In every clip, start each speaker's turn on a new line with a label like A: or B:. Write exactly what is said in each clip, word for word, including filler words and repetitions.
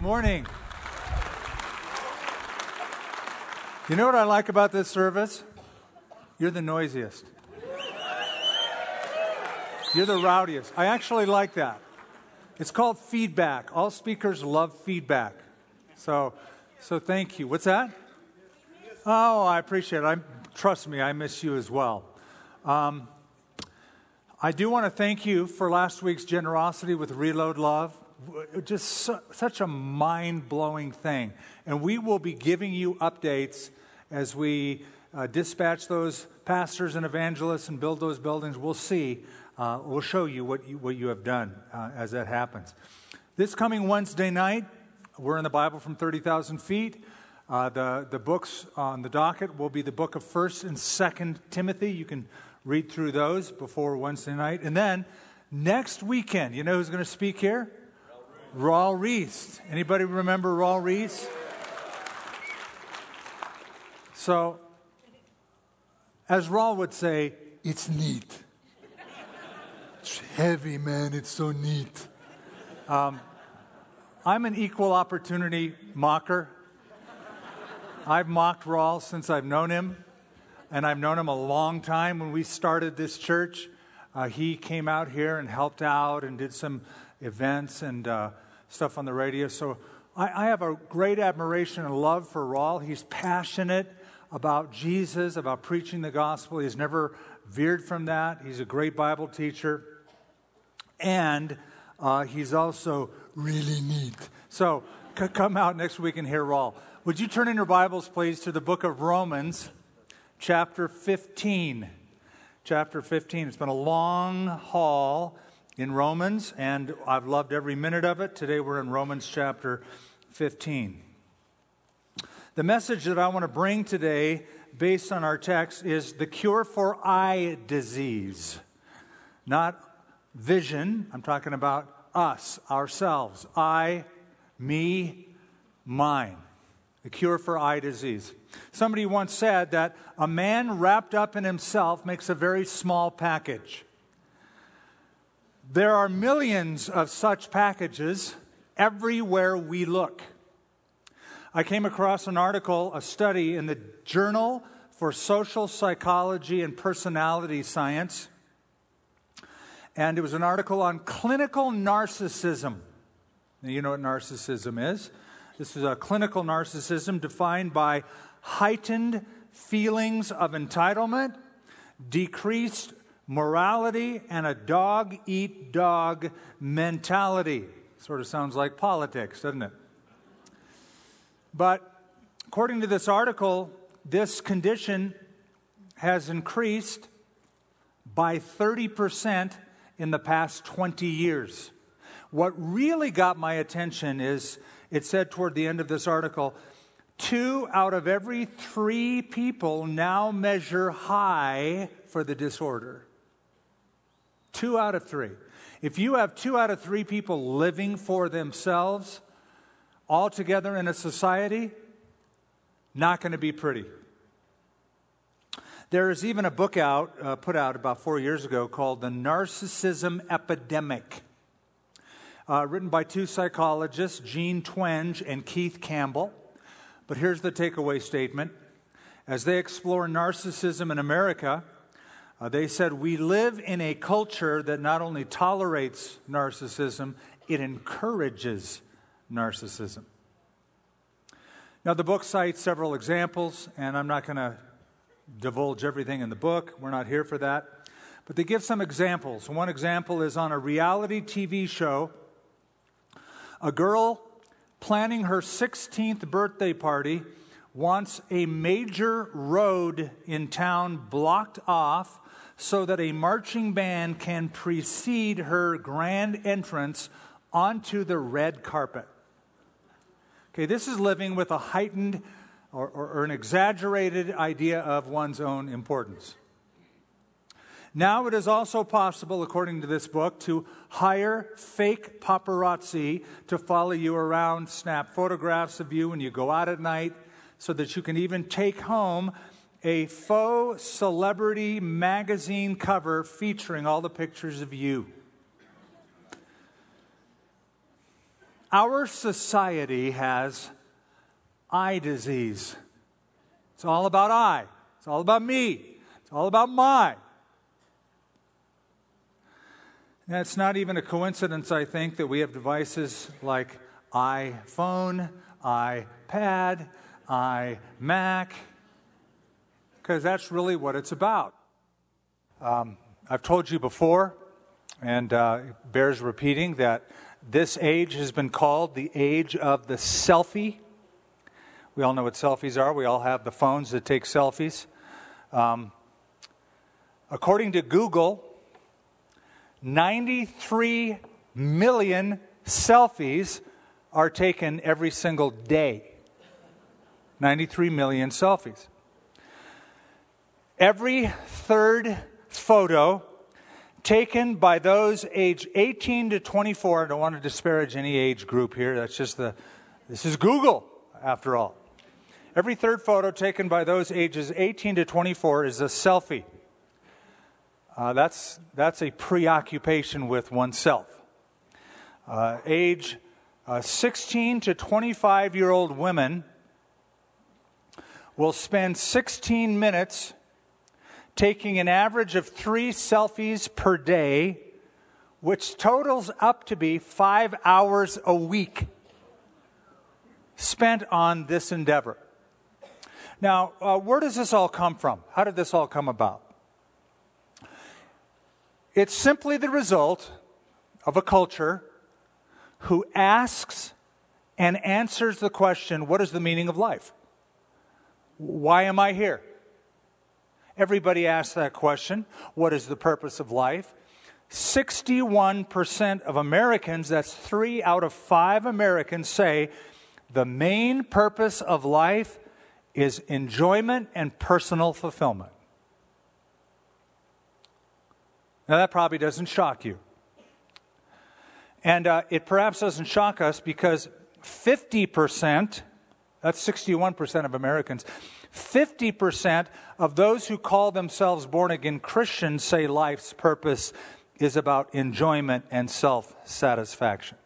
A: morning. You know what I like about this service? You're the noisiest. You're the rowdiest. I actually like that. It's called feedback. All speakers love feedback. So, so thank you. What's that? Oh, I appreciate it. I, trust me, I miss you as well. Um, I do want to thank you for last week's generosity with Reload Love. Just su- such a mind-blowing thing. And we will be giving you updates as we uh, dispatch those pastors and evangelists and build those buildings. We'll see. Uh, we'll show you what you, what you have done uh, as that happens. This coming Wednesday night, we're in the Bible from thirty thousand feet. Uh, the, the books on the docket will be the book of First and Second Timothy. You can read through those before Wednesday night. And then next weekend, you know who's going to speak here? Raul Reese. Anybody remember Raul Reese? So, as Raul would say, it's neat. It's heavy, man. It's so neat. Um, I'm an equal opportunity mocker. I've mocked Raul since I've known him, and I've known him a long time. When we started this church, uh, he came out here and helped out and did some events and uh, stuff on the radio. So I, I have a great admiration and love for Raul. He's passionate about Jesus, about preaching the gospel. He's never veered from that. He's a great Bible teacher. And uh, he's also really neat. So c- come out next week and hear Raul. Would you turn in your Bibles, please, to the book of Romans, chapter fifteen. Chapter fifteen. It's been a long haul in Romans, and I've loved every minute of it. Today we're in Romans chapter fifteen. The message that I want to bring today, based on our text, is the cure for eye disease. Not vision. I'm talking about us, ourselves. I, me, mine. The cure for eye disease. Somebody once said that a man wrapped up in himself makes a very small package. There are millions of such packages everywhere we look. I came across an article, a study in the Journal for Social Psychology and Personality Science. And it was an article on clinical narcissism. Now, you know what narcissism is. This is a clinical narcissism defined by heightened feelings of entitlement, decreased morality, and a dog-eat-dog mentality. Sort of sounds like politics, doesn't it? But according to this article, this condition has increased by thirty percent in the past twenty years. What really got my attention is, it said toward the end of this article, two out of every three people now measure high for the disorder. Two out of three. If you have two out of three people living for themselves, all together in a society, not going to be pretty. There is even a book out, uh, put out about four years ago called The Narcissism Epidemic, uh, written by two psychologists, Jean Twenge and Keith Campbell. But here's the takeaway statement. As they explore narcissism in America, uh, they said, we live in a culture that not only tolerates narcissism, it encourages narcissism. Now, the book cites several examples, and I'm not going to divulge everything in the book. We're not here for that. But they give some examples. One example is on a reality T V show. A girl planning her sixteenth birthday party wants a major road in town blocked off so that a marching band can precede her grand entrance onto the red carpet. Okay, this is living with a heightened or, or, or an exaggerated idea of one's own importance. Now it is also possible, according to this book, to hire fake paparazzi to follow you around, snap photographs of you when you go out at night, so that you can even take home a faux celebrity magazine cover featuring all the pictures of you. Our society has eye disease. It's all about I. It's all about me. It's all about my. And it's not even a coincidence, I think, that we have devices like iPhone, iPad, iMac, because that's really what it's about. Um, I've told you before, and uh, it bears repeating, that this age has been called the age of the selfie. We all know what selfies are. We all have the phones that take selfies. Um, according to Google, ninety-three million selfies are taken every single day. ninety-three million selfies. Every third photo taken by those age eighteen to twenty-four, I don't want to disparage any age group here, that's just the, this is Google, after all. Every third photo taken by those ages eighteen to twenty-four is a selfie. Uh, that's, that's a preoccupation with oneself. Uh, age uh, sixteen to twenty-five-year-old women will spend sixteen minutes taking an average of three selfies per day, which totals up to be five hours a week spent on this endeavor. Now, uh, where does this all come from? How did this all come about? It's simply the result of a culture who asks and answers the question, what is the meaning of life? Why am I here? Everybody asks that question. What is the purpose of life? sixty-one percent of Americans, that's three out of five Americans, say the main purpose of life is enjoyment and personal fulfillment. Now that probably doesn't shock you. And uh, it perhaps doesn't shock us because fifty percent, that's sixty-one percent of Americans, fifty percent of those who call themselves born-again Christians say life's purpose is about enjoyment and self-satisfaction.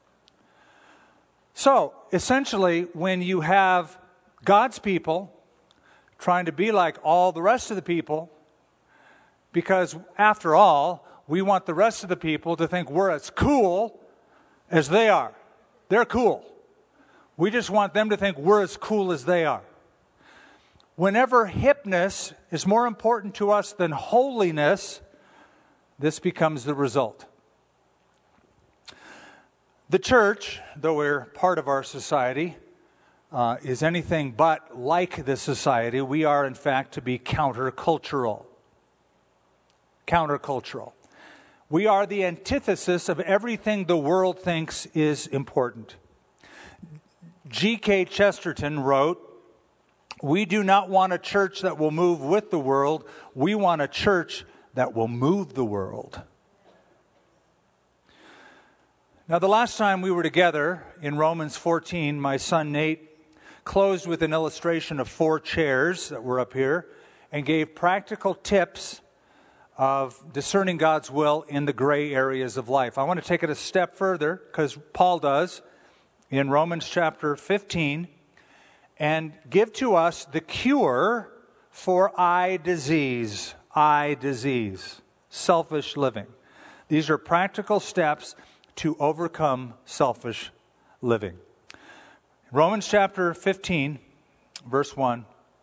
A: So, essentially, when you have God's people trying to be like all the rest of the people, because after all, we want the rest of the people to think we're as cool as they are. They're cool. We just want them to think we're as cool as they are. Whenever hipness is more important to us than holiness, this becomes the result. The church, though we're part of our society, uh, is anything but like this society. We are, in fact, to be countercultural. Countercultural. We are the antithesis of everything the world thinks is important. G K Chesterton wrote, "We do not want a church that will move with the world. We want a church that will move the world." Now, the last time we were together in Romans fourteen, my son Nate closed with an illustration of four chairs that were up here and gave practical tips of discerning God's will in the gray areas of life. I want to take it a step further, because Paul does in Romans chapter fifteen, and give to us the cure for eye disease. Eye disease. Selfish living. These are practical steps to overcome selfish living. Romans chapter fifteen, verse one.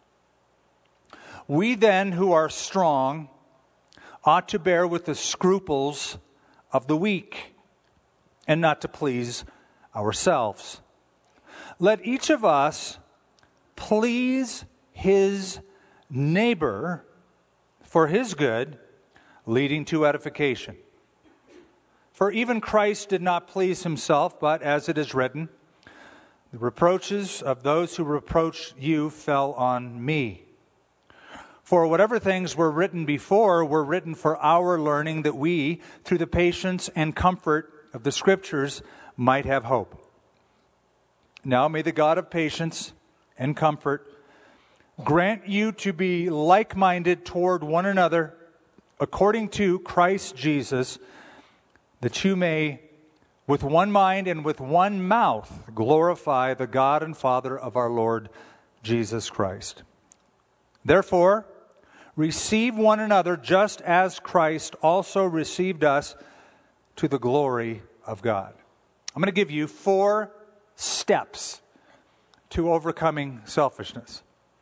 A: "We then who are strong ought to bear with the scruples of the weak, and not to please ourselves. Let each of us please his neighbor for his good, leading to edification. For even Christ did not please himself, but as it is written, the reproaches of those who reproached you fell on me. For whatever things were written before were written for our learning, that we, through the patience and comfort of the Scriptures, might have hope. Now may the God of patience and comfort grant you to be like-minded toward one another, according to Christ Jesus, that you may with one mind and with one mouth glorify the God and Father of our Lord Jesus Christ. Therefore, receive one another just as Christ also received us to the glory of God. I'm going to give you four steps to overcoming selfishness.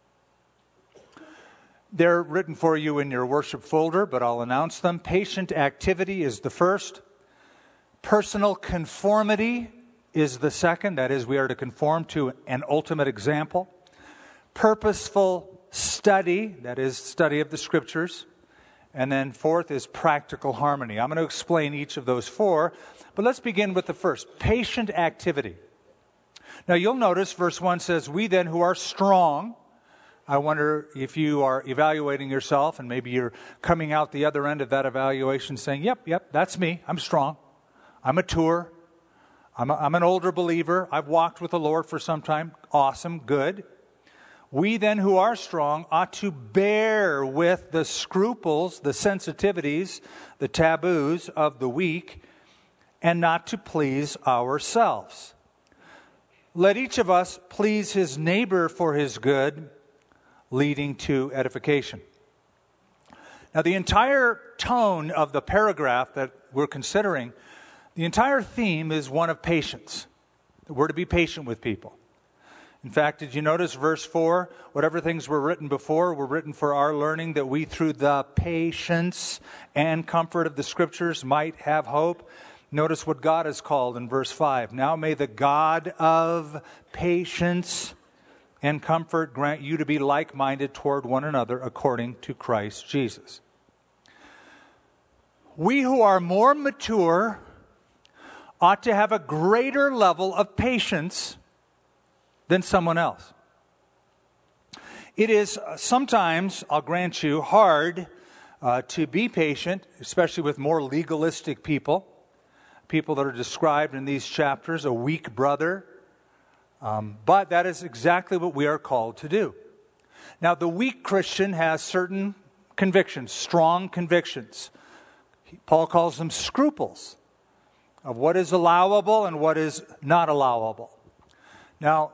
A: They're written for you in your worship folder, but I'll announce them. Patient activity is the first. Personal conformity is the second. That is, we are to conform to an ultimate example. Purposeful study, that is, study of the Scriptures. And then fourth is practical harmony. I'm going to explain each of those four, but let's begin with the first, patient activity. Now you'll notice verse one says, we then who are strong. I wonder if you are evaluating yourself and maybe you're coming out the other end of that evaluation saying, yep, yep, that's me. I'm strong. I'm mature. I'm, a, I'm an older believer. I've walked with the Lord for some time. Awesome. Good. We then who are strong ought to bear with the scruples, the sensitivities, the taboos of the weak, and not to please ourselves. Let each of us please his neighbor for his good, leading to edification. Now, the entire tone of the paragraph that we're considering, the entire theme is one of patience. We're to be patient with people. In fact, did you notice verse four? Whatever things were written before were written for our learning, that we through the patience and comfort of the Scriptures might have hope. Notice what God is called in verse five. Now may the God of patience and comfort grant you to be like-minded toward one another according to Christ Jesus. We who are more mature ought to have a greater level of patience than someone else. It is sometimes, I'll grant you, hard uh, to be patient, especially with more legalistic people, people that are described in these chapters, a weak brother. Um, but that is exactly what we are called to do. Now, the weak Christian has certain convictions, strong convictions. Paul calls them scruples of what is allowable and what is not allowable. Now,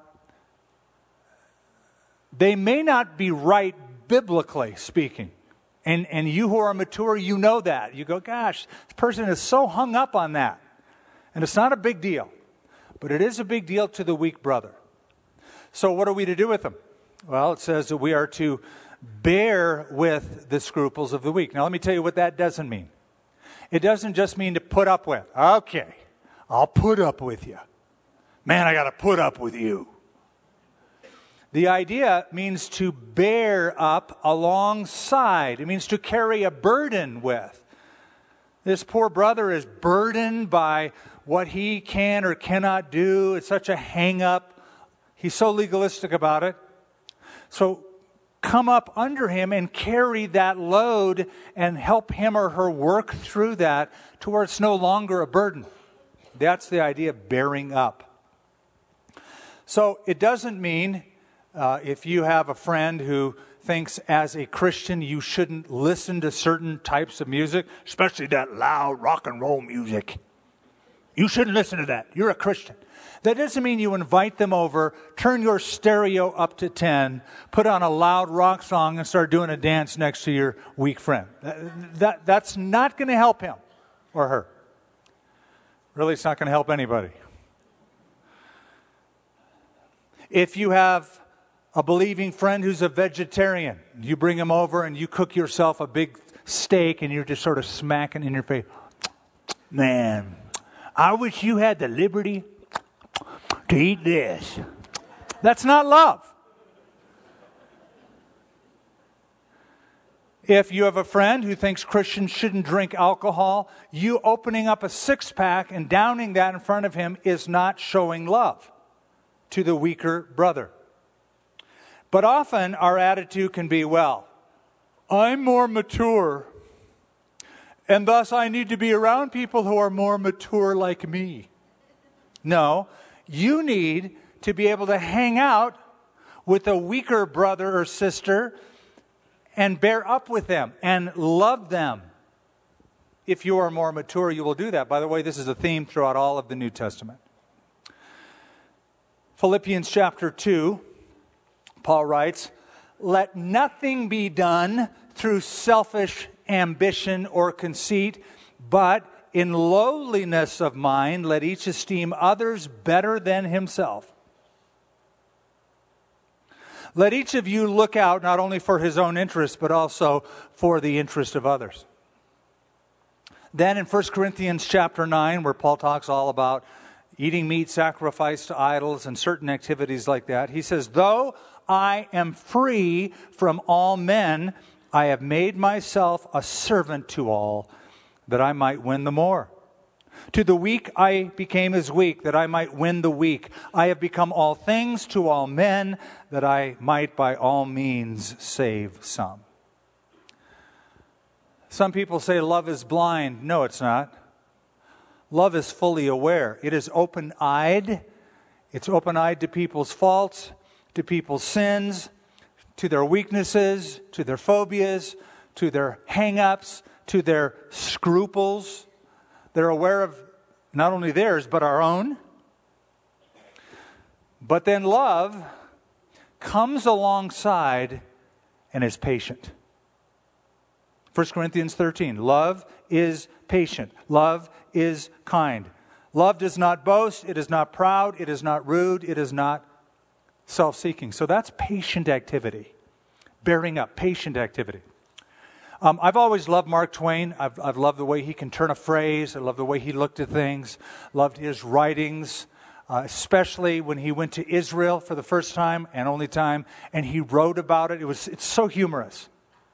A: they may not be right biblically speaking. And, and you who are mature, you know that. You go, gosh, this person is so hung up on that. And it's not a big deal. But it is a big deal to the weak brother. So what are we to do with them? Well, it says that we are to bear with the scruples of the weak. Now, let me tell you what that doesn't mean. It doesn't just mean to put up with. Okay, I'll put up with you. Man, I got to put up with you. The idea means to bear up alongside. It means to carry a burden with. This poor brother is burdened by what he can or cannot do. It's such a hang-up. He's so legalistic about it. So come up under him and carry that load and help him or her work through that to where it's no longer a burden. That's the idea of bearing up. So it doesn't mean uh, if you have a friend who thinks as a Christian you shouldn't listen to certain types of music, especially that loud rock and roll music. You shouldn't listen to that. You're a Christian. That doesn't mean you invite them over, turn your stereo up to ten, put on a loud rock song and start doing a dance next to your weak friend. That, that, that's not going to help him or her. Really, it's not going to help anybody. If you have a believing friend who's a vegetarian, you bring him over and you cook yourself a big steak and you're just sort of smacking in your face. Man, I wish you had the liberty to eat this. That's not love. If you have a friend who thinks Christians shouldn't drink alcohol, you opening up a six-pack and downing that in front of him is not showing love to the weaker brother. But often our attitude can be, well, I'm more mature, and thus I need to be around people who are more mature like me. No, you need to be able to hang out with a weaker brother or sister and bear up with them and love them. if you are more mature, you will do that. By the way, this is a theme throughout all of the New Testament. Philippians chapter two, Paul writes, "Let nothing be done through selfish ambition or conceit, but in lowliness of mind, let each esteem others better than himself. Let each of you look out not only for his own interest, but also for the interest of others." Then in First Corinthians chapter nine, where Paul talks all about eating meat sacrificed to idols and certain activities like that, he says, "Though I am free from all men, I have made myself a servant to all, that I might win the more. To the weak I became as weak, that I might win the weak. I have become all things to all men, that I might by all means save some." Some people say love is blind. No, it's not. Love is fully aware. It is open-eyed. It's open-eyed to people's faults, to people's sins, to their weaknesses, to their phobias, to their hang-ups, to their scruples. They're aware of not only theirs, but our own. But then love comes alongside and is patient. First Corinthians thirteen, love is patient. Love is kind. Love does not boast. It is not proud. It is not rude. It is not self-seeking. So that's patient activity. Bearing up, patient activity. Um, I've always loved Mark Twain. I've, I've loved the way he can turn a phrase. I love the way he looked at things. Loved his writings, uh, especially when he went to Israel for the first time and only time, and he wrote about it. It was it's so humorous.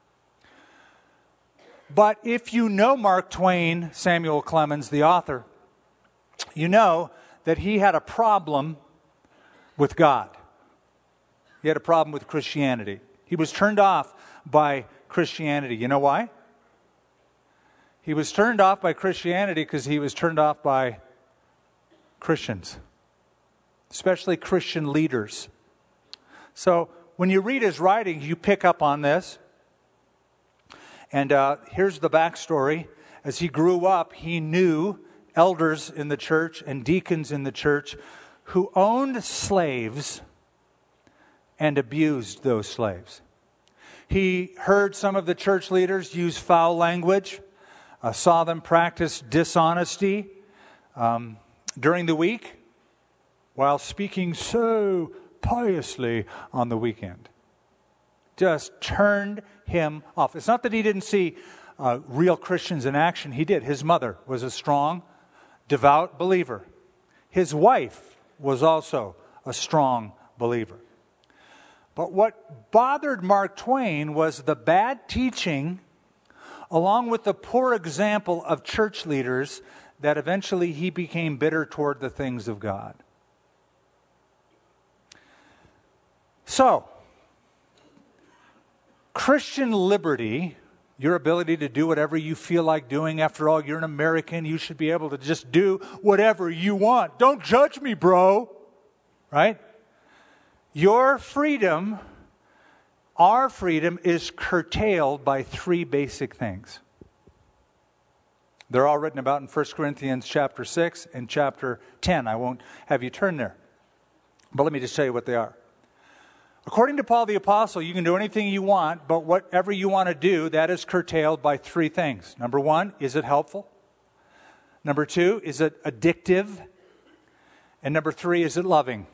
A: But if you know Mark Twain, Samuel Clemens, the author, you know that he had a problem with God. He had a problem with Christianity. He was turned off by Christianity. You know why? He was turned off by Christianity because he was turned off by Christians, especially Christian leaders. So when you read his writings, you pick up on this. And uh, here's the backstory. As he grew up, he knew elders in the church and deacons in the church who owned slaves and abused those slaves. He heard some of the church leaders use foul language, uh, saw them practice dishonesty um, during the week while speaking so piously on the weekend. Just turned him off. It's not that he didn't see uh, real Christians in action. He did. His mother was a strong, devout believer. His wife was also a strong believer. But what bothered Mark Twain was the bad teaching, along with the poor example of church leaders, that eventually he became bitter toward the things of God. So, Christian liberty, your ability to do whatever you feel like doing. After all, you're an American. You should be able to just do whatever you want. Don't judge me, bro. Right? Your freedom, our freedom, is curtailed by three basic things. They're all written about in First Corinthians chapter six and chapter ten. I won't have you turn there. But let me just tell you what they are. According to Paul the Apostle, you can do anything you want, but whatever you want to do, that is curtailed by three things. Number one, is it helpful? Number two, is it addictive? And number three, is it loving?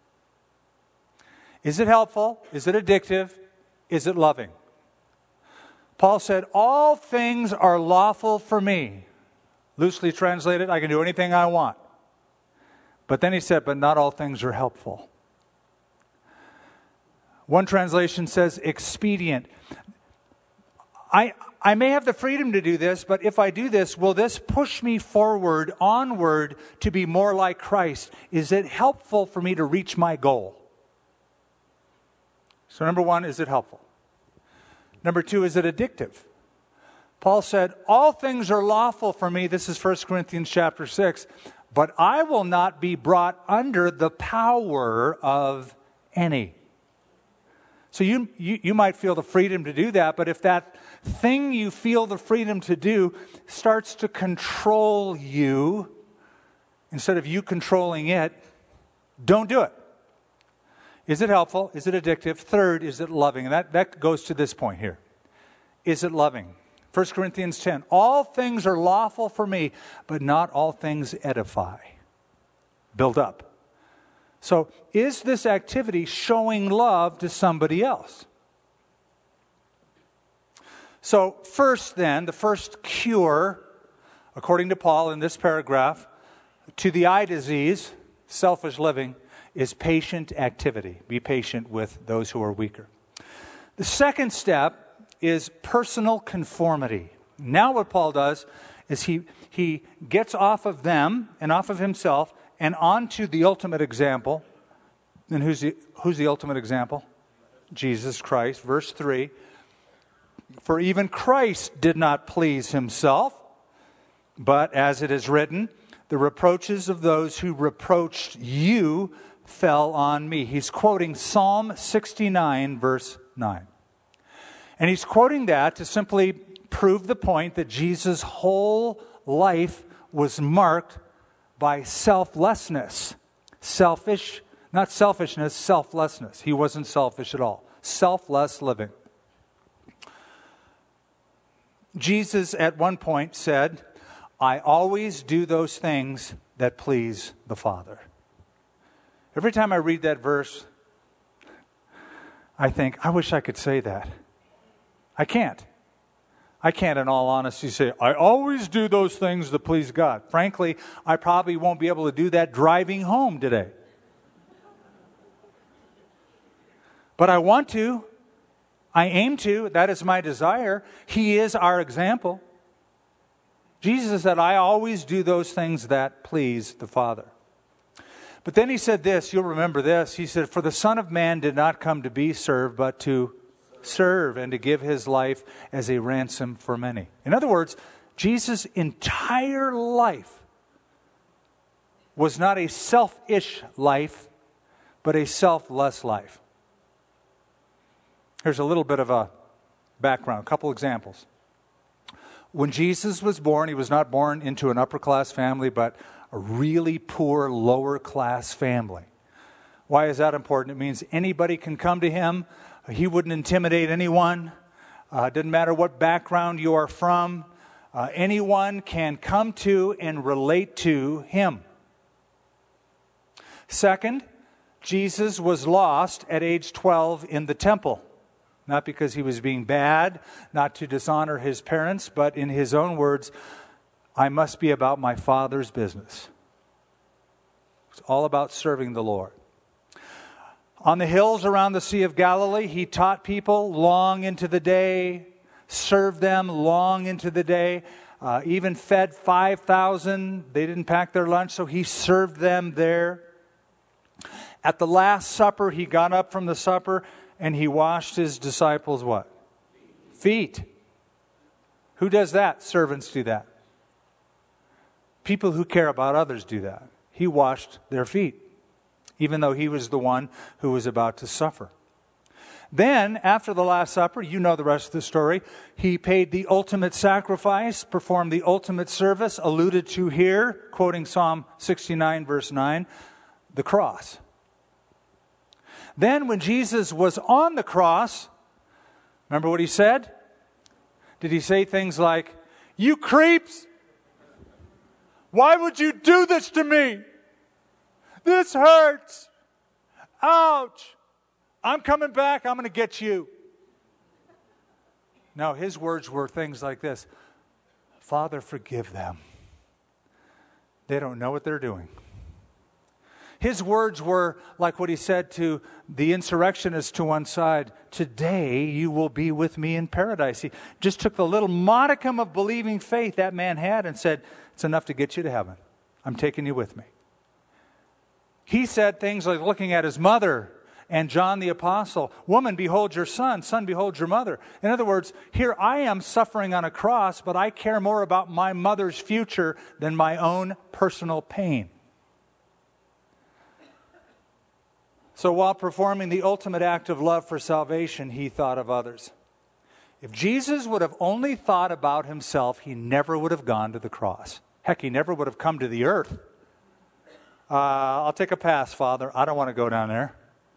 A: Is it helpful? Is it addictive? Is it loving? Paul said, all things are lawful for me. Loosely translated, I can do anything I want. But then he said, but not all things are helpful. One translation says expedient. I, I may have the freedom to do this, but if I do this, will this push me forward, onward, to be more like Christ? Is it helpful for me to reach my goal? So number one, is it helpful? Number two, is it addictive? Paul said, all things are lawful for me. This is First Corinthians chapter six. But I will not be brought under the power of any. So you, you, you might feel the freedom to do that, but if that thing you feel the freedom to do starts to control you, instead of you controlling it, don't do it. Is it helpful? Is it addictive? Third, is it loving? And that, that goes to this point here. Is it loving? First Corinthians ten, all things are lawful for me, but not all things edify. Build up. So, is this activity showing love to somebody else? So, first then, the first cure, according to Paul in this paragraph, to the eye disease, selfish living, is patient activity. Be patient with those who are weaker. The second step is personal conformity. Now what Paul does is he, he gets off of them and off of himself and onto the ultimate example. And who's the, who's the ultimate example? Jesus Christ. Verse three. For even Christ did not please himself, but as it is written, the reproaches of those who reproached you fell on me. He's quoting Psalm sixty-nine, verse nine. And he's quoting that to simply prove the point that Jesus' whole life was marked by selflessness. Selfish, not selfishness, selflessness. He wasn't selfish at all. Selfless living. Jesus at one point said, I always do those things that please the Father. Every time I read that verse, I think, I wish I could say that. I can't. I can't, in all honesty, say, I always do those things that please God. Frankly, I probably won't be able to do that driving home today. But I want to. I aim to. That is my desire. He is our example. Jesus said, I always do those things that please the Father. But then he said this, you'll remember this. He said, for the Son of Man did not come to be served, but to serve and to give his life as a ransom for many. In other words, Jesus' entire life was not a selfish life, but a selfless life. Here's a little bit of a background, a couple examples. When Jesus was born, he was not born into an upper-class family, but a really poor, lower-class family. Why is that important? It means anybody can come to him. He wouldn't intimidate anyone. Uh, it doesn't matter what background you are from. Uh, anyone can come to and relate to him. Second, Jesus was lost at age twelve in the temple. Not because he was being bad, not to dishonor his parents, but in his own words, I must be about my Father's business. It's all about serving the Lord. On the hills around the Sea of Galilee, he taught people long into the day, served them long into the day, uh, even fed five thousand. They didn't pack their lunch, so he served them there. At the Last Supper, he got up from the supper and he washed his disciples' what? Feet. Who does that? Servants do that. People who care about others do that. He washed their feet, even though he was the one who was about to suffer. Then, after the Last Supper, you know the rest of the story, he paid the ultimate sacrifice, performed the ultimate service, alluded to here, quoting Psalm sixty-nine, verse nine, the cross. Then when Jesus was on the cross, remember what he said? Did he say things like, you creeps, why would you do this to me? This hurts. Ouch. I'm coming back. I'm going to get you. No, his words were things like this. Father, forgive them. They don't know what they're doing. His words were like what he said to the insurrectionists to one side. Today you will be with me in paradise. He just took the little modicum of believing faith that man had and said, it's enough to get you to heaven. I'm taking you with me. He said things like looking at his mother and John the Apostle, woman, behold your son, son, behold your mother. In other words, here I am suffering on a cross, but I care more about my mother's future than my own personal pain. So while performing the ultimate act of love for salvation, he thought of others. If Jesus would have only thought about himself, he never would have gone to the cross. Heck, he never would have come to the earth. Uh, I'll take a pass, Father. I don't want to go down there.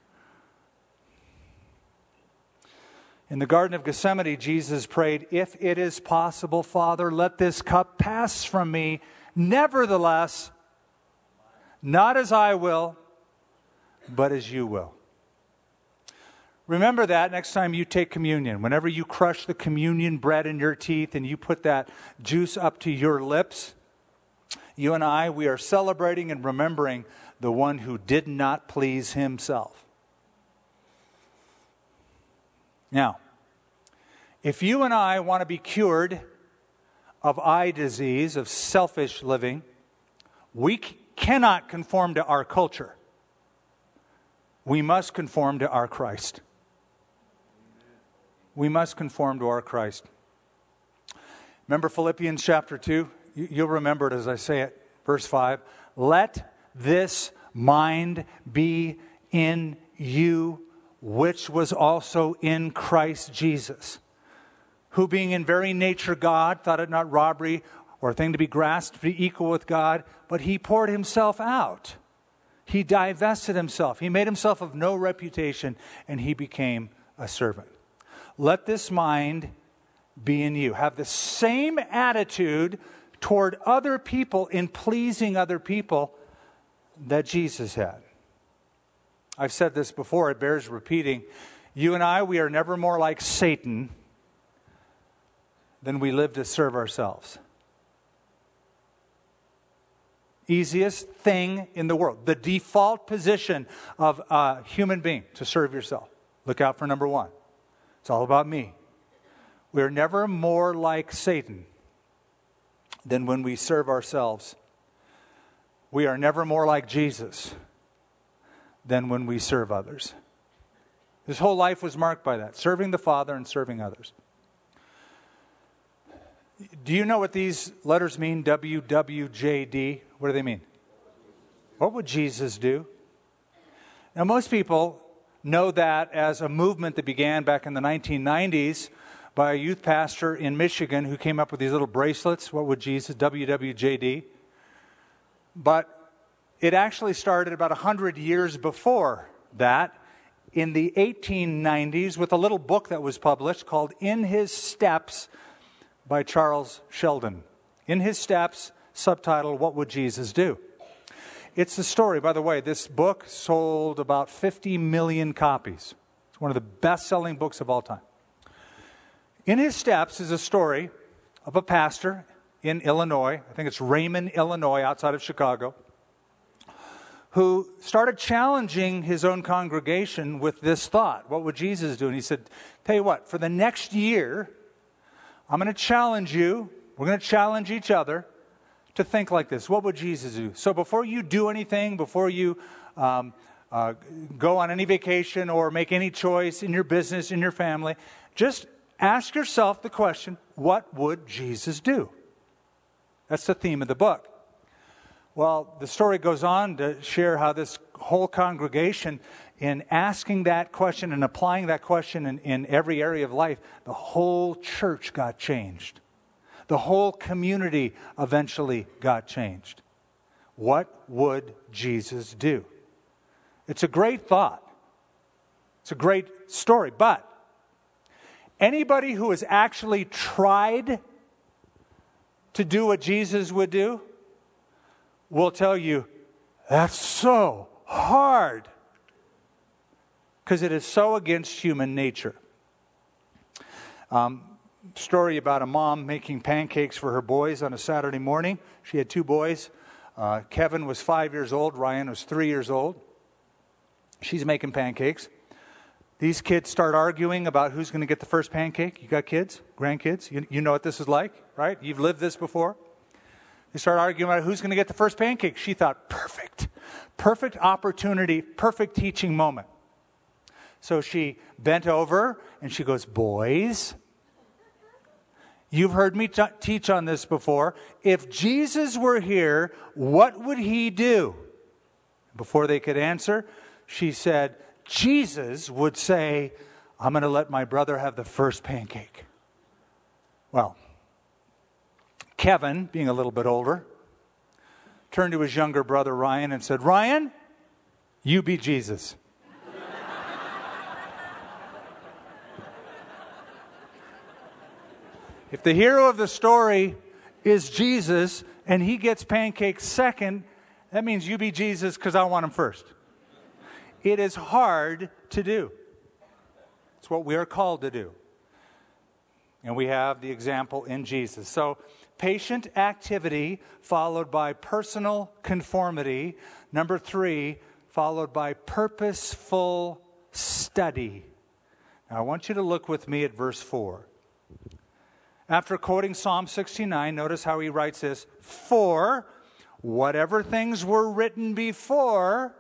A: In the Garden of Gethsemane, Jesus prayed, "If it is possible, Father, let this cup pass from me. Nevertheless, not as I will, but as you will." Remember that next time you take communion. Whenever you crush the communion bread in your teeth and you put that juice up to your lips, you and I, we are celebrating and remembering the one who did not please himself. Now, if you and I want to be cured of eye disease, of selfish living, we c- cannot conform to our culture. We must conform to our Christ. We must conform to our Christ. Remember Philippians chapter two? You'll remember it as I say it. Verse five. Let this mind be in you, which was also in Christ Jesus, who being in very nature God, thought it not robbery or a thing to be grasped to be equal with God, but he poured himself out. He divested himself. He made himself of no reputation, and he became a servant. Let this mind be in you. Have the same attitude toward other people in pleasing other people that Jesus had. I've said this before, it bears repeating. You and I, we are never more like Satan than we live to serve ourselves. Easiest thing in the world. The default position of a human being, to serve yourself. Look out for number one. It's all about me. We're never more like Satan than when we serve ourselves. We are never more like Jesus than when we serve others. His whole life was marked by that, serving the Father and serving others. Do you know what these letters mean? W W J D. What do they mean? What would Jesus do? Now, most people know that as a movement that began back in the nineteen nineties by a youth pastor in Michigan who came up with these little bracelets. What would Jesus? W W J D. But it actually started about one hundred years before that, in the eighteen nineties, with a little book that was published called In His Steps by Charles Sheldon. In His Steps, subtitle, What Would Jesus Do? It's the story, by the way, this book sold about fifty million copies. It's one of the best-selling books of all time. In His Steps is a story of a pastor in Illinois, I think it's Raymond, Illinois, outside of Chicago, who started challenging his own congregation with this thought. What would Jesus do? And he said, tell you what, for the next year, I'm going to challenge you, we're going to challenge each other to think like this. What would Jesus do? So before you do anything, before you um, uh, go on any vacation or make any choice in your business, in your family, just ask yourself the question, what would Jesus do? That's the theme of the book. Well, the story goes on to share how this whole congregation, in asking that question and applying that question in, in every area of life, the whole church got changed. The whole community eventually got changed. What would Jesus do? It's a great thought. It's a great story. But anybody who has actually tried to do what Jesus would do will tell you, that's so hard. Because it is so against human nature. Um, story about a mom making pancakes for her boys on a Saturday morning. She had two boys. Uh, Kevin was five years old. Ryan was three years old. She's making pancakes. These kids start arguing about who's going to get the first pancake. You got kids, grandkids. You, you know what this is like, right? You've lived this before. They start arguing about who's going to get the first pancake. She thought, perfect. Perfect opportunity, perfect teaching moment. So she bent over and she goes, boys, you've heard me t- teach on this before. If Jesus were here, what would he do? Before they could answer, she said, Jesus would say, I'm going to let my brother have the first pancake. Well, Kevin, being a little bit older, turned to his younger brother Ryan and said, Ryan, you be Jesus. If the hero of the story is Jesus and he gets pancakes second, that means you be Jesus because I want him first. It is hard to do. It's what we are called to do. And we have the example in Jesus. So, patient activity followed by personal conformity. Number three, followed by purposeful study. Now, I want you to look with me at verse four. After quoting Psalm sixty-nine, notice how he writes this. For whatever things were written before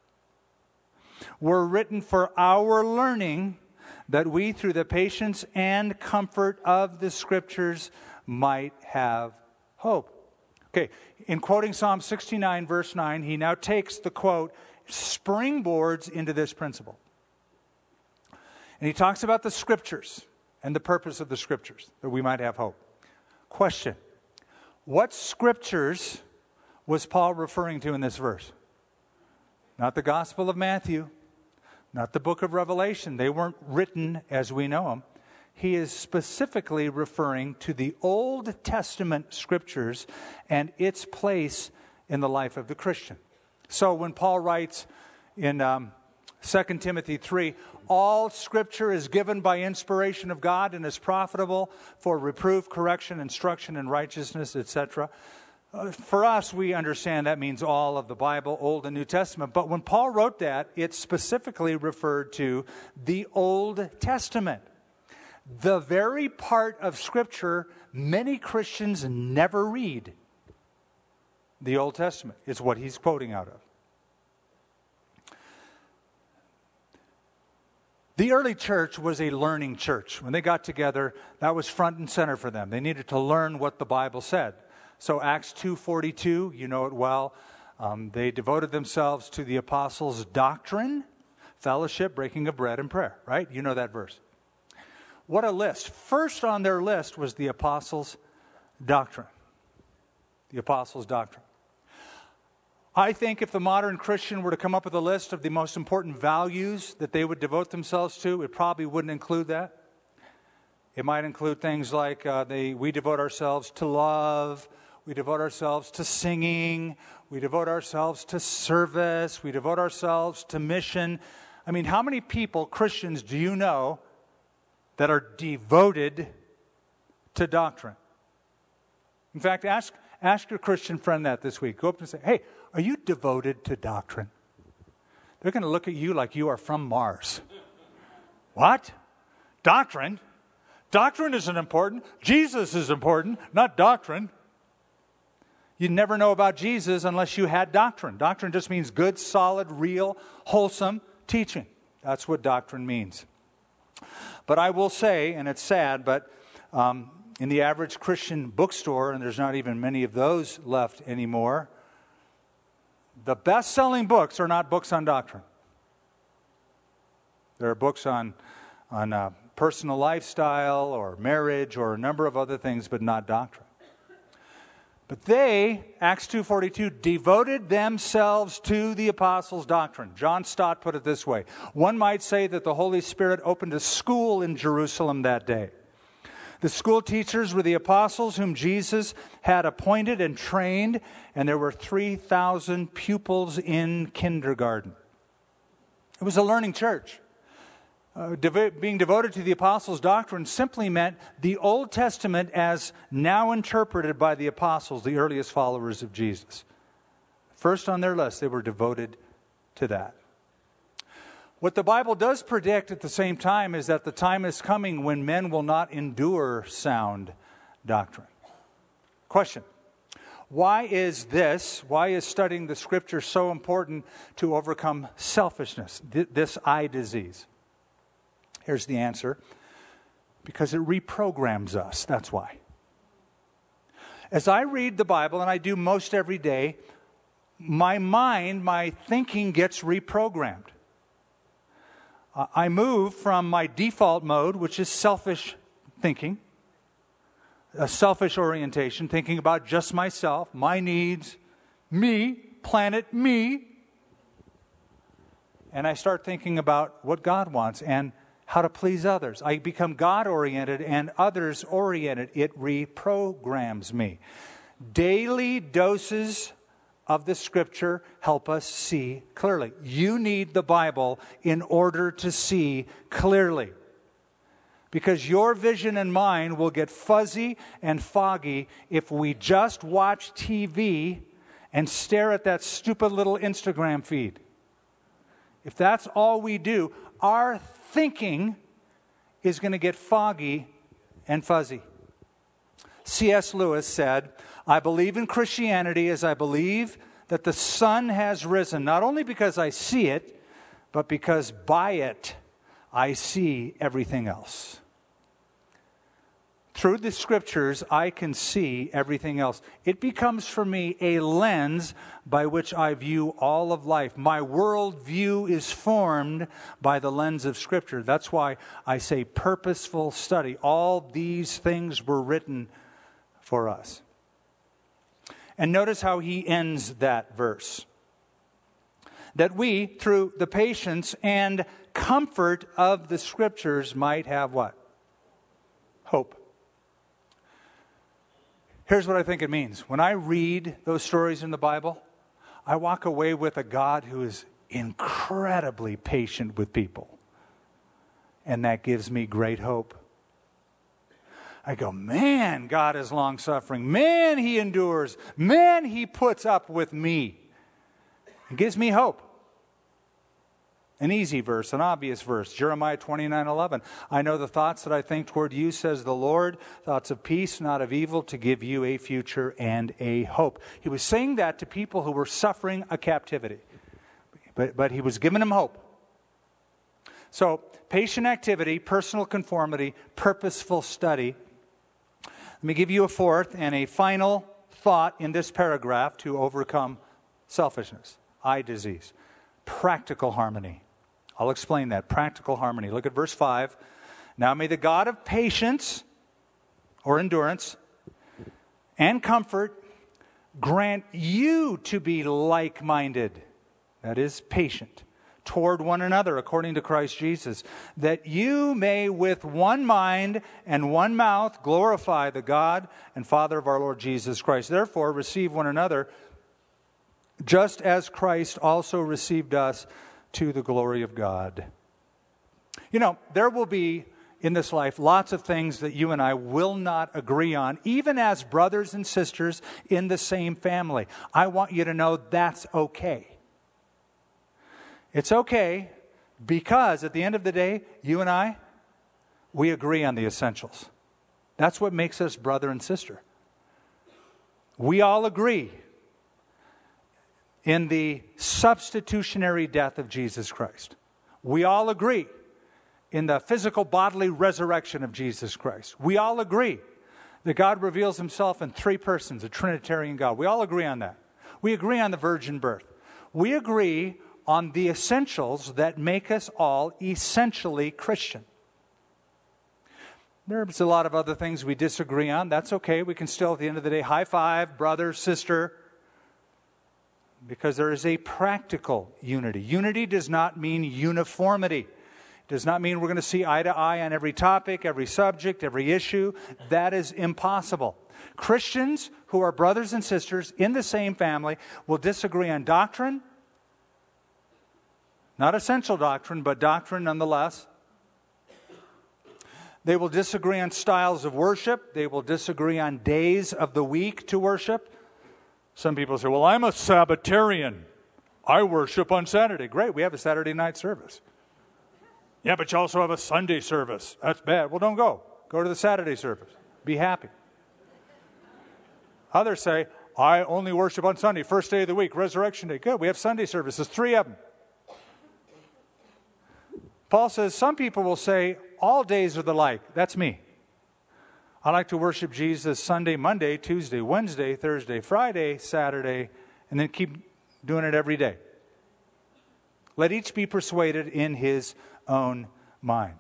A: were written for our learning, that we through the patience and comfort of the Scriptures might have hope. Okay, in quoting Psalm sixty-nine, verse nine, he now takes the quote, springboards into this principle. And he talks about the Scriptures and the purpose of the Scriptures, that we might have hope. Question, what Scriptures was Paul referring to in this verse? Not the Gospel of Matthew, not the book of Revelation. They weren't written as we know them. He is specifically referring to the Old Testament Scriptures and its place in the life of the Christian. So when Paul writes in um, Second Timothy three, all Scripture is given by inspiration of God and is profitable for reproof, correction, instruction in righteousness, et cetera. Uh, for us, we understand that means all of the Bible, Old and New Testament. But when Paul wrote that, it specifically referred to the Old Testament. The very part of Scripture many Christians never read. The Old Testament is what he's quoting out of. The early church was a learning church. When they got together, that was front and center for them. They needed to learn what the Bible said. So Acts two forty-two, you know it well. Um, they devoted themselves to the apostles' doctrine, fellowship, breaking of bread, and prayer, right? You know that verse. What a list. First on their list was the apostles' doctrine. The apostles' doctrine. I think if the modern Christian were to come up with a list of the most important values that they would devote themselves to, it probably wouldn't include that. It might include things like uh, they, we devote ourselves to love, we devote ourselves to singing, we devote ourselves to service, we devote ourselves to mission. I mean, how many people, Christians, do you know that are devoted to doctrine? In fact, ask, ask your Christian friend that this week. Go up and say, hey, are you devoted to doctrine? They're going to look at you like you are from Mars. What? Doctrine? Doctrine isn't important. Jesus is important, not doctrine. You'd never know about Jesus unless you had doctrine. Doctrine just means good, solid, real, wholesome teaching. That's what doctrine means. But I will say, and it's sad, but um, in the average Christian bookstore, and there's not even many of those left anymore, the best-selling books are not books on doctrine. There are books on, on uh, personal lifestyle or marriage or a number of other things, but not doctrine. But they, Acts two forty-two, devoted themselves to the apostles' doctrine. John Stott put it this way. One might say that the Holy Spirit opened a school in Jerusalem that day. The school teachers were the apostles whom Jesus had appointed and trained, and there were three thousand pupils in kindergarten. It was a learning church. Uh, dev- being devoted to the apostles' doctrine simply meant the Old Testament as now interpreted by the apostles, the earliest followers of Jesus. First on their list, they were devoted to that. What the Bible does predict at the same time is that the time is coming when men will not endure sound doctrine. Question. Why is this, why is studying the Scripture so important to overcome selfishness, th- this eye disease? Here's the answer. Because it reprograms us. That's why. As I read the Bible, and I do most every day, my mind, my thinking gets reprogrammed. I move from my default mode, which is selfish thinking, a selfish orientation, thinking about just myself, my needs, me, planet me. And I start thinking about what God wants and how to please others. I become God-oriented and others-oriented. It reprograms me. Daily doses of the Scripture help us see clearly. You need the Bible in order to see clearly. Because your vision and mine will get fuzzy and foggy if we just watch T V and stare at that stupid little Instagram feed. If that's all we do, our thinking is going to get foggy and fuzzy. C S Lewis said, I believe in Christianity as I believe that the sun has risen, not only because I see it, but because by it I see everything else. Through the Scriptures, I can see everything else. It becomes for me a lens by which I view all of life. My worldview is formed by the lens of Scripture. That's why I say purposeful study. All these things were written for us. And notice how he ends that verse. That we, through the patience and comfort of the Scriptures, might have what? Hope. Here's what I think it means. When I read those stories in the Bible, I walk away with a God who is incredibly patient with people. And that gives me great hope. I go, man, God is long-suffering. Man, He endures. Man, He puts up with me. It gives me hope. An easy verse, an obvious verse, Jeremiah twenty-nine eleven. I know the thoughts that I think toward you, says the Lord, thoughts of peace, not of evil, to give you a future and a hope. He was saying that to people who were suffering a captivity. But, but He was giving them hope. So, patient activity, personal conformity, purposeful study. Let me give you a fourth and a final thought in this paragraph to overcome selfishness, eye disease. Practical harmony. I'll explain that. Practical harmony. Look at verse five. Now may the God of patience or endurance and comfort grant you to be like-minded, that is, patient, toward one another according to Christ Jesus, that you may with one mind and one mouth glorify the God and Father of our Lord Jesus Christ. Therefore, receive one another, just as Christ also received us to the glory of God. You know, there will be in this life lots of things that you and I will not agree on, even as brothers and sisters in the same family. I want you to know that's okay. It's okay because at the end of the day, you and I, we agree on the essentials. That's what makes us brother and sister. We all agree in the substitutionary death of Jesus Christ. We all agree in the physical bodily resurrection of Jesus Christ. We all agree that God reveals Himself in three persons, a Trinitarian God. We all agree on that. We agree on the virgin birth. We agree on the essentials that make us all essentially Christian. There's a lot of other things we disagree on. That's okay. We can still, at the end of the day, high five, brother, sister, because there is a practical unity. Unity does not mean uniformity. It does not mean we're going to see eye to eye on every topic, every subject, every issue. That is impossible. Christians who are brothers and sisters in the same family will disagree on doctrine, not essential doctrine, but doctrine nonetheless. They will disagree on styles of worship. They will disagree on days of the week to worship. Some people say, well, I'm a Sabbatarian. I worship on Saturday. Great, we have a Saturday night service. Yeah, but you also have a Sunday service. That's bad. Well, don't go. Go to the Saturday service. Be happy. Others say, I only worship on Sunday, first day of the week, Resurrection Day. Good, we have Sunday services, three of them. Paul says some people will say, all days are the like. That's me. I like to worship Jesus Sunday, Monday, Tuesday, Wednesday, Thursday, Friday, Saturday, and then keep doing it every day. Let each be persuaded in his own mind.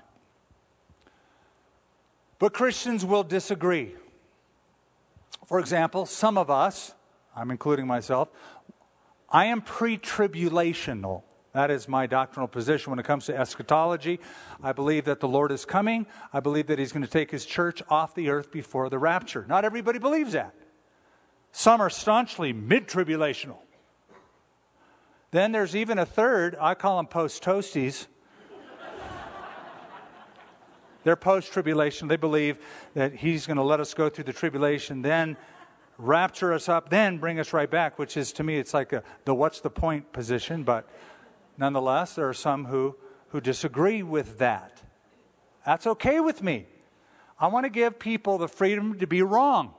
A: But Christians will disagree. For example, some of us, I'm including myself, I am pre-tribulational. That is my doctrinal position when it comes to eschatology. I believe that the Lord is coming. I believe that he's going to take his church off the earth before the rapture. Not everybody believes that. Some are staunchly mid-tribulational. Then there's even a third, I call them post-toasties. They're post-tribulation. They believe that he's going to let us go through the tribulation, then rapture us up, then bring us right back, which is, to me, it's like a, the what's the point position. But nonetheless, there are some who, who disagree with that. That's okay with me. I want to give people the freedom to be wrong.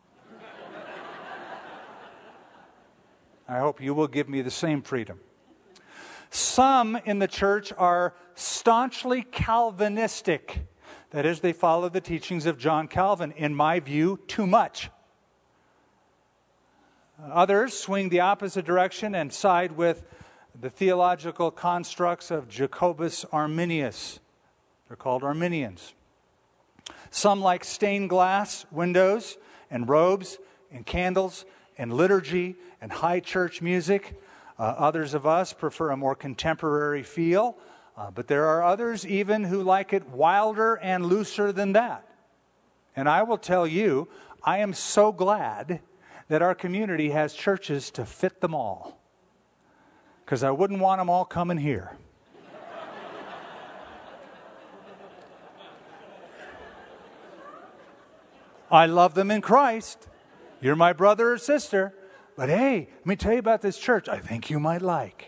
A: I hope you will give me the same freedom. Some in the church are staunchly Calvinistic. That is, they follow the teachings of John Calvin. In my view, too much. Others swing the opposite direction and side with the theological constructs of Jacobus Arminius. They're called Arminians. Some like stained glass windows and robes and candles and liturgy and high church music. Uh, others of us prefer a more contemporary feel. Uh, but there are others even who like it wilder and looser than that. And I will tell you, I am so glad that our community has churches to fit them all. Because I wouldn't want them all coming here. I love them in Christ. You're my brother or sister. But hey, let me tell you about this church I think you might like.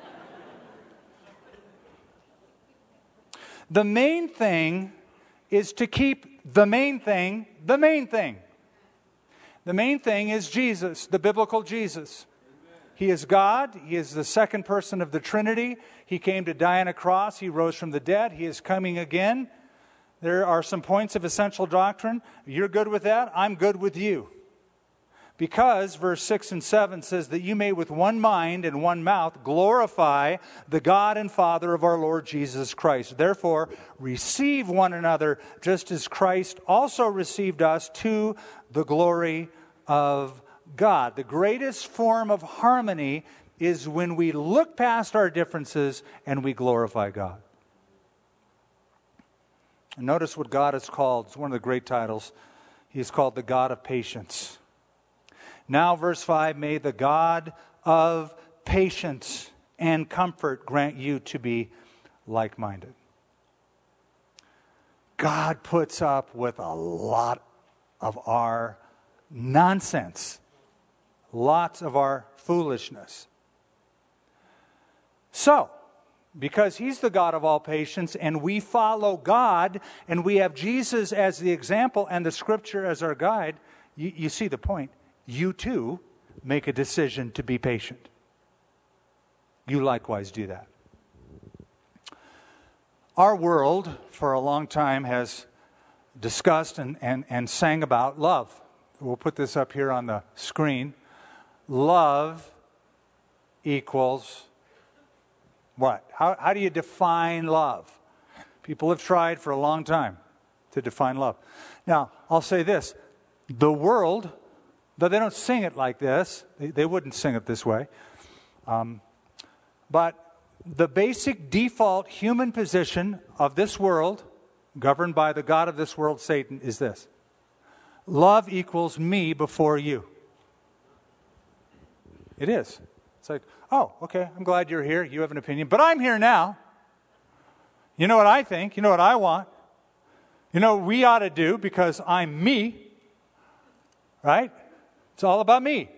A: The main thing is to keep the main thing the main thing. The main thing is Jesus, the biblical Jesus. He is God. He is the second person of the Trinity. He came to die on a cross. He rose from the dead. He is coming again. There are some points of essential doctrine. You're good with that. I'm good with you. Because, verse six and seven says that you may with one mind and one mouth glorify the God and Father of our Lord Jesus Christ. Therefore, receive one another just as Christ also received us to the glory of God. The greatest form of harmony is when we look past our differences and we glorify God. And notice what God is called. It's one of the great titles. He is called the God of patience. Now, verse five, may the God of patience and comfort grant you to be like-minded. God puts up with a lot of our nonsense, lots of our foolishness. So, because he's the God of all patience and we follow God and we have Jesus as the example and the Scripture as our guide, you, you see the point. You too make a decision to be patient. You likewise do that. Our world, for a long time, has discussed and, and, and sang about love. We'll put this up here on the screen. Love equals what? How, how do you define love? People have tried for a long time to define love. Now, I'll say this. The world, though they don't sing it like this, they, they wouldn't sing it this way, um, but the basic default human position of this world, governed by the God of this world, Satan, is this. Love equals me before you. It is. It's like, oh, okay, I'm glad you're here. You have an opinion, but I'm here now. You know what I think. You know what I want. You know what we ought to do because I'm me. Right? It's all about me.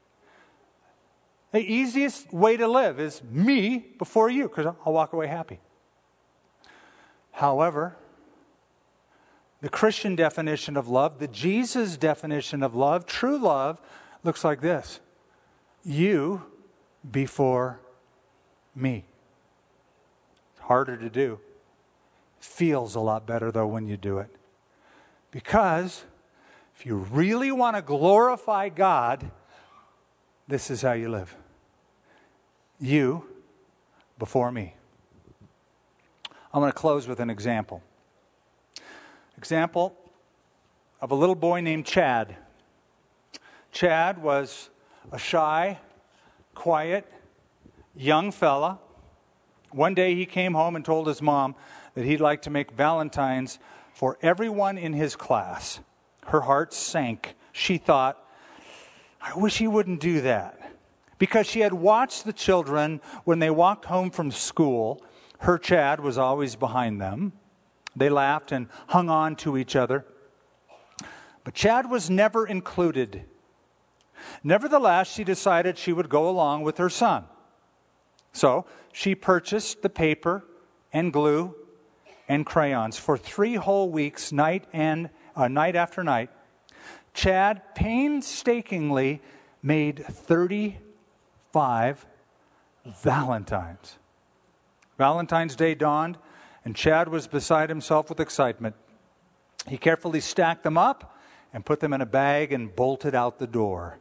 A: The easiest way to live is me before you, because I'll walk away happy. However, the Christian definition of love, the Jesus definition of love, true love, looks like this. You before me. It's harder to do. Feels a lot better, though, when you do it. Because if you really want to glorify God, this is how you live. You
B: before me. I'm going to close with an example. Example of a little boy named Chad. Chad was a shy, quiet, young fella. One day he came home and told his mom that he'd like to make Valentines for everyone in his class. Her heart sank. She thought, I wish he wouldn't do that. Because she had watched the children when they walked home from school. Her Chad was always behind them. They laughed and hung on to each other. But Chad was never included. Nevertheless, she decided she would go along with her son. So she purchased the paper and glue and crayons. For three whole weeks, night and uh, night after night, Chad painstakingly made thirty-five Valentines. Valentine's Day dawned, and Chad was beside himself with excitement. He carefully stacked them up and put them in a bag and bolted out the door.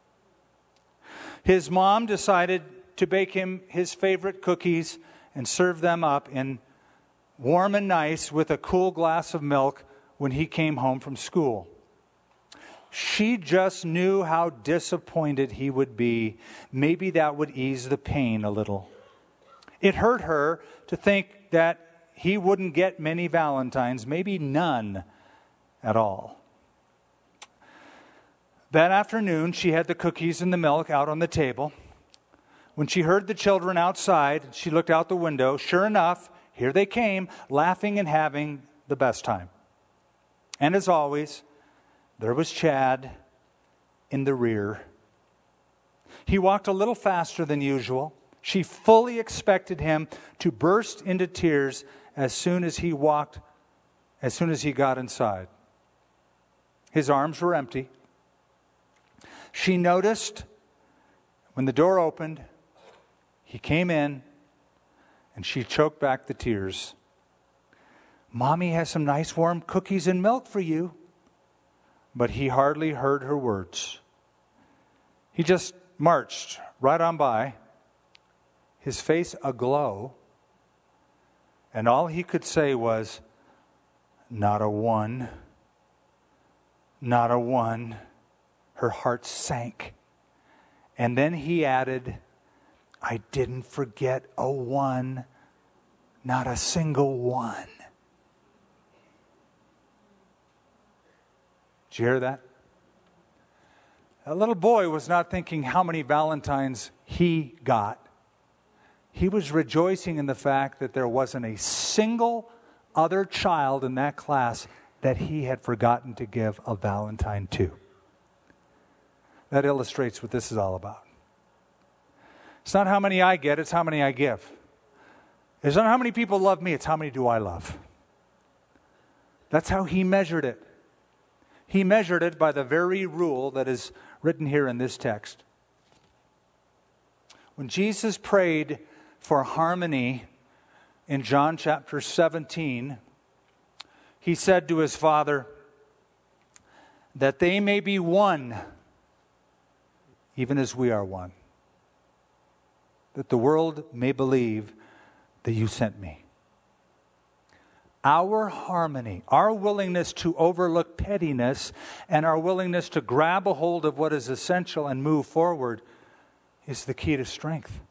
B: His mom decided to bake him his favorite cookies and serve them up in warm and nice with a cool glass of milk when he came home from school. She just knew how disappointed he would be. Maybe that would ease the pain a little. It hurt her to think that he wouldn't get many Valentines, maybe none at all. That afternoon, she had the cookies and the milk out on the table. When she heard the children outside, she looked out the window. Sure enough, here they came, laughing and having the best time. And as always, there was Chad in the rear. He walked a little faster than usual. She fully expected him to burst into tears as soon as he walked, as soon as he got inside. His arms were empty. She noticed when the door opened, he came in, and she choked back the tears. Mommy has some nice warm cookies and milk for you. But he hardly heard her words. He just marched right on by, his face aglow, and all he could say was, not a one, not a one. Her heart sank. And then he added, I didn't forget a one, not a single one. Did you hear that? That little boy was not thinking how many Valentines he got. He was rejoicing in the fact that there wasn't a single other child in that class that he had forgotten to give a Valentine to. That illustrates what this is all about. It's not how many I get, it's how many I give. It's not how many people love me, it's how many do I love. That's how he measured it. He measured it by the very rule that is written here in this text. When Jesus prayed for harmony in John chapter seventeen, he said to his Father, that they may be one, even as we are one. That the world may believe that you sent me. Our harmony, our willingness to overlook pettiness, and our willingness to grab a hold of what is essential and move forward is the key to strength.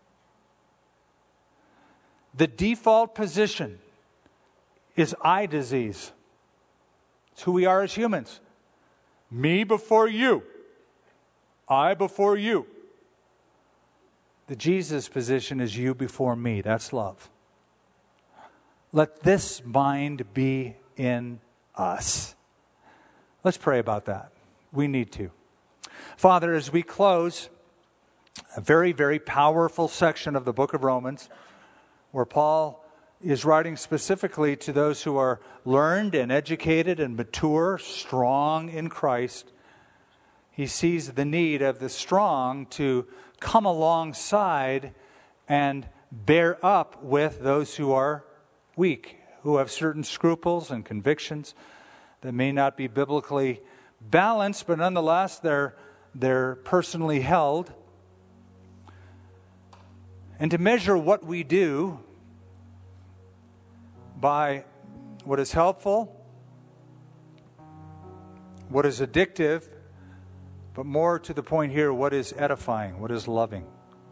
B: The default position is I disease. It's who we are as humans. Me before you. I before you. The Jesus position is you before me. That's love. Let this mind be in us. Let's pray about that. We need to. Father, as we close a very, very powerful section of the book of Romans, where Paul is writing specifically to those who are learned and educated and mature, strong in Christ, he sees the need of the strong to come alongside and bear up with those who are weak, who have certain scruples and convictions that may not be biblically balanced, but nonetheless they're, they're personally held. And to measure what we do by what is helpful, what is addictive, but more to the point here, what is edifying, what is loving.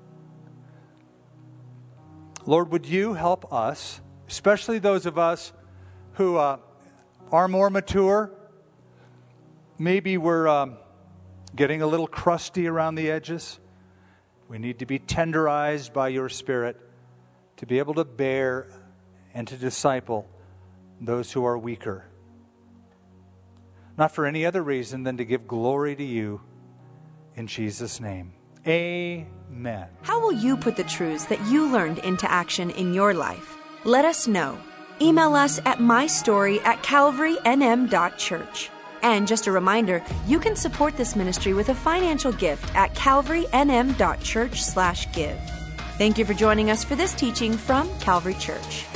B: Lord, would you help us, especially those of us who uh, are more mature, maybe we're um, getting a little crusty around the edges. We need to be tenderized by your Spirit to be able to bear and to disciple those who are weaker. Not for any other reason than to give glory to you in Jesus' name. Amen.
C: How will you put the truths that you learned into action in your life? Let us know. Email us at mystory at calvary n m dot church. And just a reminder, you can support this ministry with a financial gift at calvary n m dot church slash give. Thank you for joining us for this teaching from Calvary Church.